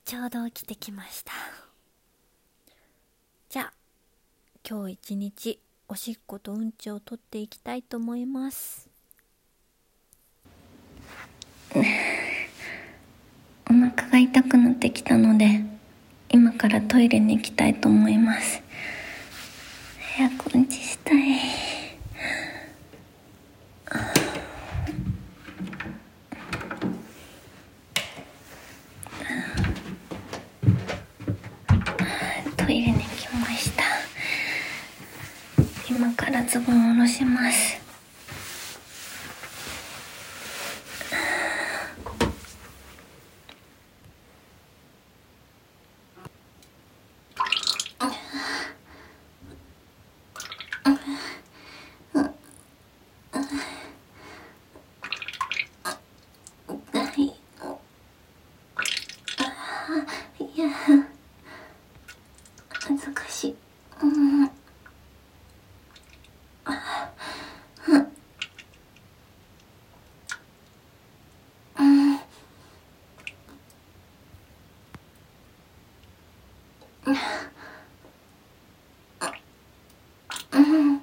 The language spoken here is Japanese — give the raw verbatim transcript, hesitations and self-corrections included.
ちょうど起きてきました。じゃあ今日一日おしっことうんちを取っていきたいと思います。 お腹が痛くなってきたので、今からトイレに行きたいと思います。早くうんちしたい。トイレに来ました。今からズボンを下ろします。いや、恥ずかしい。うん。うん。